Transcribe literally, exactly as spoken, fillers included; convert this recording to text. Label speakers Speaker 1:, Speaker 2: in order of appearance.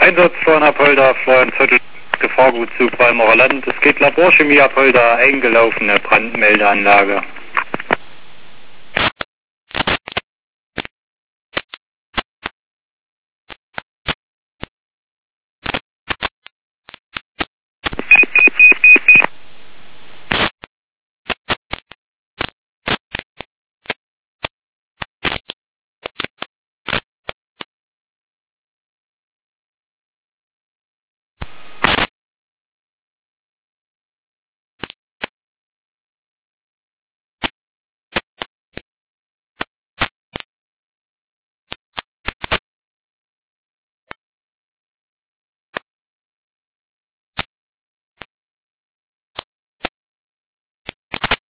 Speaker 1: Einsatz von Apolda, Florian Zöttl, Gefahrgutzug Weimarer Land. Es geht Laborchemie Apolda, eingelaufene Brandmeldeanlage.